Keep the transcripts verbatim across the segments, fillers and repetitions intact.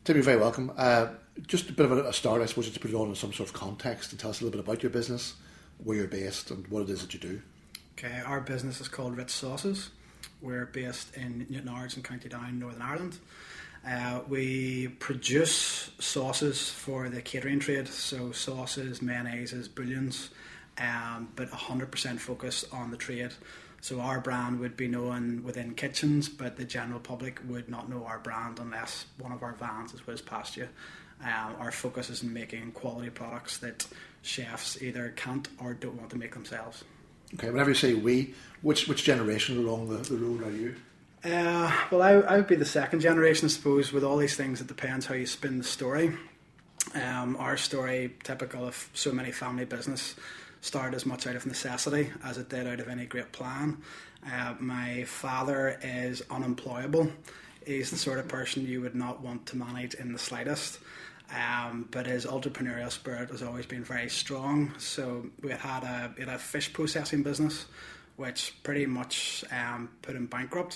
Tim, you're very welcome. Uh, just a bit of a, a start, I suppose, to put it on in some sort of context and tell us a little bit about your business, where you're based and what it is that you do. Okay, our business is called Ritz Sauces. We're based in Newtownards in County Down, Northern Ireland. Uh, we produce sauces for the catering trade, so sauces, mayonnaises, bouillons, um, but one hundred percent focus on the trade. So our brand would be known within kitchens, but the general public would not know our brand unless one of our vans has whizzed past you. Um, our focus is in making quality products that chefs either can't or don't want to make themselves. Okay, whenever you say we, which which generation along the, the road are you? Uh, well, I, I would be the second generation, I suppose. With all these things, it depends how you spin the story. Um, our story, typical of so many family business, started as much out of necessity as it did out of any great plan. Uh, my father is unemployable. He's the sort of person you would not want to manage in the slightest. Um, but his entrepreneurial spirit has always been very strong. So we had a, we had a fish processing business, which pretty much um, put him bankrupt.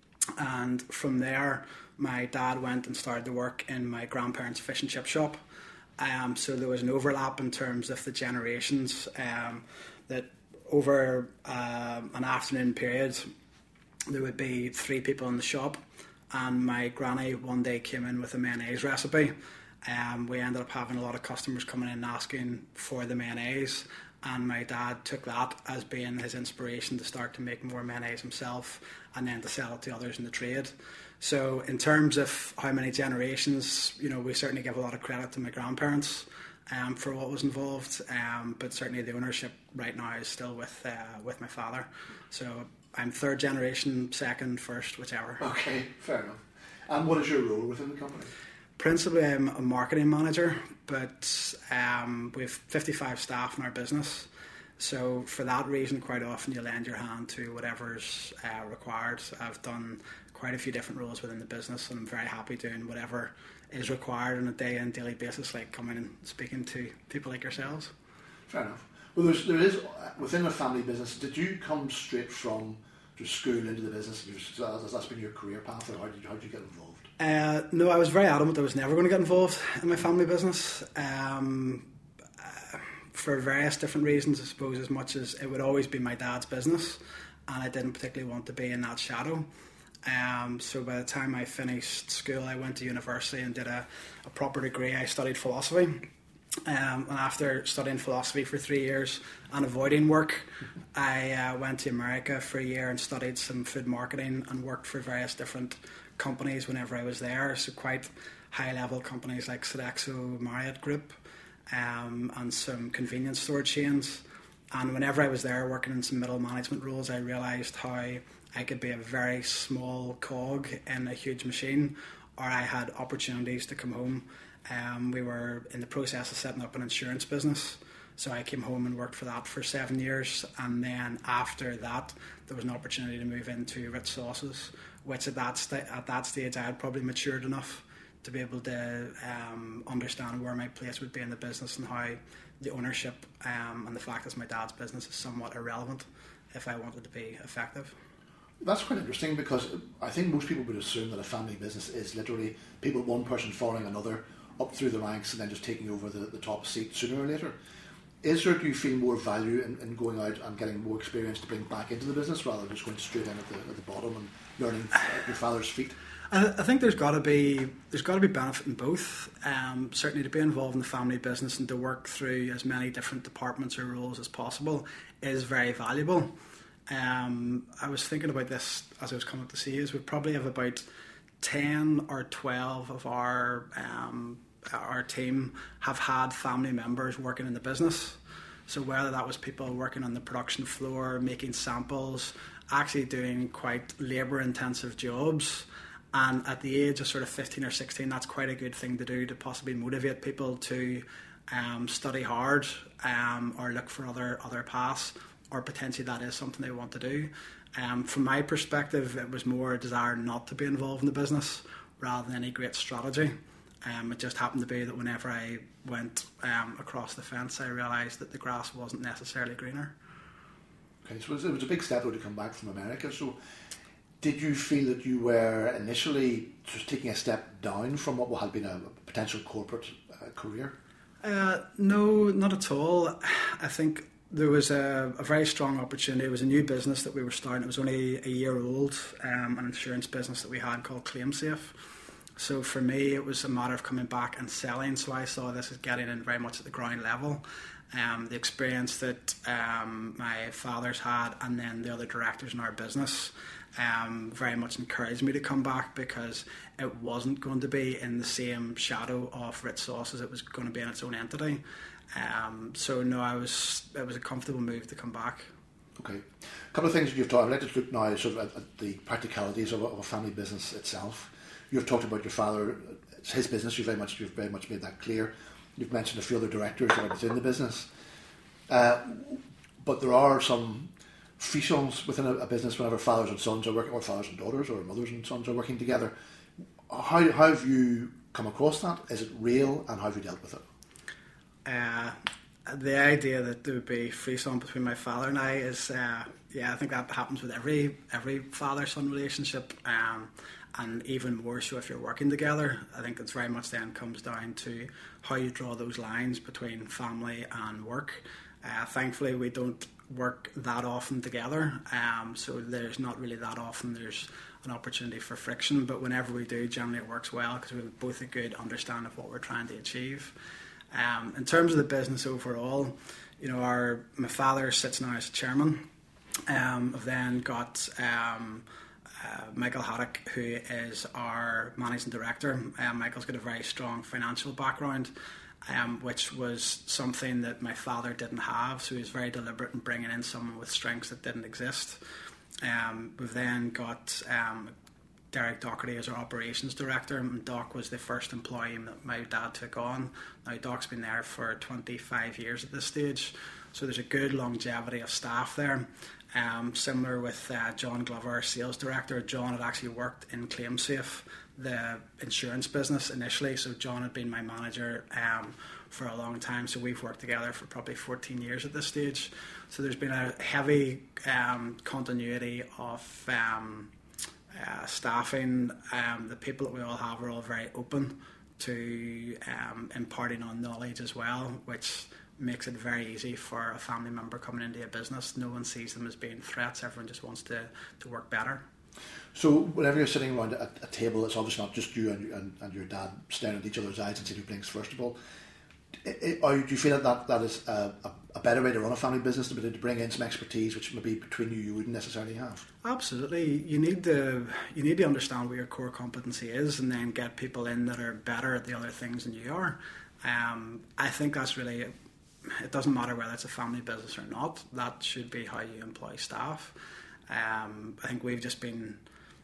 And from there, my dad went and started to work in my grandparents' fish and chip shop. Um, so there was an overlap in terms of the generations, um, that over uh, an afternoon period there would be three people in the shop, and my granny one day came in with a mayonnaise recipe. Um, we ended up having a lot of customers coming in and asking for the mayonnaise, and my dad took that as being his inspiration to start to make more mayonnaise himself and then to sell it to others in the trade. So in terms of how many generations, you know, we certainly give a lot of credit to my grandparents um, for what was involved, um, but certainly the ownership right now is still with uh, with my father. So I'm third generation, second, first, whichever. Okay, fair enough. And what is your role within the company? Principally, I'm a marketing manager, but um, we have fifty-five staff in our business. So for that reason, quite often you lend your hand to whatever's uh, required. I've done quite a few different roles within the business, and I'm very happy doing whatever is required on a day and daily basis, like coming and speaking to people like yourselves. Fair enough. Well, there's, there is, within a family business, did you come straight from school into the business? Has that been your career path, or how did you, how did you get involved? Uh, no, I was very adamant I was never going to get involved in my family business. Um, uh, for various different reasons, I suppose, as much as it would always be my dad's business, and I didn't particularly want to be in that shadow. Um, so by the time I finished school, I went to university and did a, a proper degree. I studied philosophy. Um, and after studying philosophy for three years and avoiding work, I uh, went to America for a year and studied some food marketing and worked for various different companies whenever I was there. So quite high-level companies like Sodexo, Marriott Group, um, and some convenience store chains. And whenever I was there working in some middle management roles, I realised how I could be a very small cog in a huge machine, or I had opportunities to come home. Um, we were in the process of setting up an insurance business, so I came home and worked for that for seven years, and then after that there was an opportunity to move into Ritz Sauces, which at that, st- at that stage I had probably matured enough to be able to um, understand where my place would be in the business and how the ownership um, and the fact that it's my dad's business is somewhat irrelevant if I wanted to be effective. That's quite interesting, because I think most people would assume that a family business is literally people, one person following another up through the ranks and then just taking over the, the top seat sooner or later. Is there, do you feel, more value in, in going out and getting more experience to bring back into the business rather than just going straight in at the, at the bottom and learning at your father's feet? I, I think there's got to be there's got to be benefit in both. Um, certainly to be involved in the family business and to work through as many different departments or roles as possible is very valuable. Um, I was thinking about this as I was coming to see you. We probably have about ten or twelve of our um, our team have had family members working in the business. So whether that was people working on the production floor, making samples, actually doing quite labour-intensive jobs, and at the age of sort of fifteen or sixteen, that's quite a good thing to do to possibly motivate people to um, study hard um, or look for other other paths, or potentially that is something they want to do. Um, from my perspective, it was more a desire not to be involved in the business rather than any great strategy. Um, it just happened to be that whenever I went um, across the fence, I realised that the grass wasn't necessarily greener. Okay, so it was, it was a big step though to come back from America. So did you feel that you were initially just taking a step down from what had been a potential corporate uh, career? Uh, no, not at all. I think there was a, a very strong opportunity. It was a new business that we were starting. It was only a year old, um, an insurance business that we had called ClaimSafe. So for me, it was a matter of coming back and selling. So I saw this as getting in very much at the ground level. Um, the experience that um, my father's had, and then the other directors in our business, um, very much encouraged me to come back, because it wasn't going to be in the same shadow of Ritz Sauce as it was going to be in its own entity. Um, so no, I was it was a comfortable move to come back. Okay, a couple of things you've talked. I'd like to look now sort of at, at the practicalities of a, of a family business itself. You've talked about your father, it's his business. You've very much you've very much made that clear. You've mentioned a few other directors that are within the business, uh, but there are some frictions within a, a business whenever fathers and sons are working, or fathers and daughters, or mothers and sons are working together. How, how have you come across that? Is it real, and how have you dealt with it? Uh, the idea that there would be frisson between my father and I is, uh, yeah, I think that happens with every every father-son relationship, um, and even more so if you're working together. I think it's very much then comes down to how you draw those lines between family and work. Uh, thankfully, we don't work that often together, um, so there's not really that often there's an opportunity for friction, but whenever we do, generally it works well because we have both a good understanding of what we're trying to achieve. Um, in terms of the business overall, you know, our my father sits now as chairman. Um, I've then got um, uh, Michael Haddock, who is our managing director. Um, Michael's got a very strong financial background, um, which was something that my father didn't have, so he was very deliberate in bringing in someone with strengths that didn't exist. Um, we've then got um, Derek Docherty as our operations director, and Doc was the first employee that my dad took on. Now Doc's been there for twenty-five years at this stage, so there's a good longevity of staff there. Um, similar with uh, John Glover, our sales director. John had actually worked in ClaimSafe, the insurance business initially, so John had been my manager um, for a long time, so we've worked together for probably fourteen years at this stage. So there's been a heavy um, continuity of um, uh, staffing. Um, the people that we all have are all very open to um, imparting on knowledge as well, which makes it very easy for a family member coming into a business. No one sees them as being threats. Everyone just wants to, to work better. So whenever you're sitting around a, a table, it's obviously not just you and, and, and your dad staring at each other's eyes and saying who blinks first of all. It, it, or do you feel that that, that is a, a, a better way to run a family business, to, to bring in some expertise which maybe between you you wouldn't necessarily have? Absolutely. You need to you need to understand what your core competency is, and then get people in that are better at the other things than you are. Um, I think that's really, it doesn't matter whether it's a family business or not. That should be how you employ staff. Um, I think we've just been,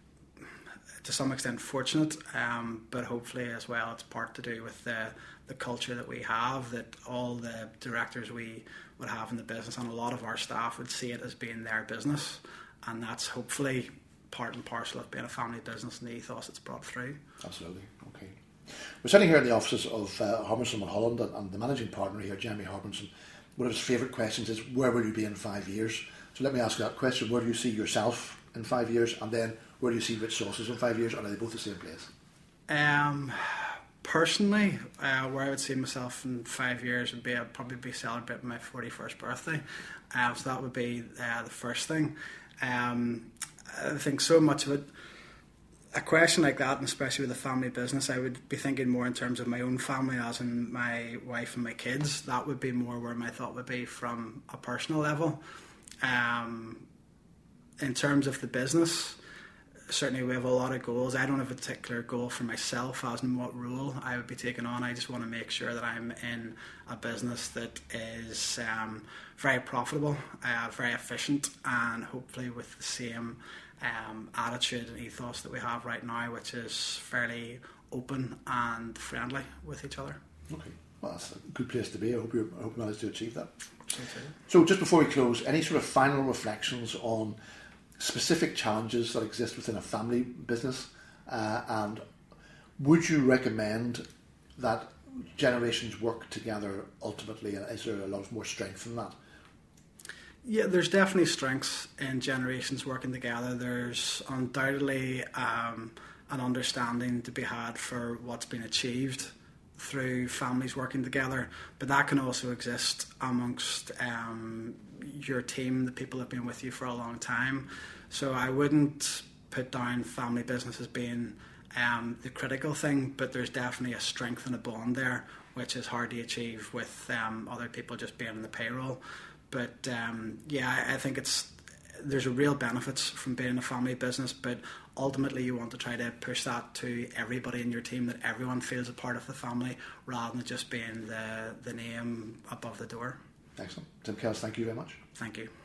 to some extent, fortunate, um, but hopefully as well it's part to do with the, the culture that we have, that all the directors we would have in the business and a lot of our staff would see it as being their business, and that's hopefully part and parcel of being a family business and the ethos it's brought through. Absolutely. Okay. We're sitting here in the offices of uh, Harbinson Mulholland, and, and the managing partner here, Jeremy Harbinson. One of his favourite questions is, where will you be in five years? So let me ask you that question. Where do you see yourself in five years? And then where do you see Ritz Sauces in five years? Or are they both the same place? Um, personally, uh, where I would see myself in five years would be, I'd probably be celebrating my forty-first birthday. Uh, so that would be uh, the first thing. Um, I think so much of it, a question like that, and especially with a family business, I would be thinking more in terms of my own family, as in my wife and my kids. That would be more where my thought would be from a personal level. Um, in terms of the business, certainly we have a lot of goals. I don't have a particular goal for myself as in what role I would be taking on. I just want to make sure that I'm in a business that is um, very profitable, uh, very efficient, and hopefully with the same um, attitude and ethos that we have right now, which is fairly open and friendly with each other. Okay, well, that's a good place to be. I hope you I hope you managed to achieve that. So, so just before we close, any sort of final reflections on specific challenges that exist within a family business, uh, and would you recommend that generations work together ultimately, and is there a lot more strength in that? Yeah, there's definitely strengths in generations working together. There's undoubtedly um, an understanding to be had for what's been achieved through families working together, but that can also exist amongst um, your team, the people that have been with you for a long time. So I wouldn't put down family business as being um, the critical thing, but there's definitely a strength and a bond there, which is hard to achieve with um, other people just being in the payroll. But um, yeah, I, I think it's there's a real benefits from being in a family business, but ultimately you want to try to push that to everybody in your team, that everyone feels a part of the family rather than just being the, the name above the door. Excellent. Tim Kells, thank you very much. Thank you.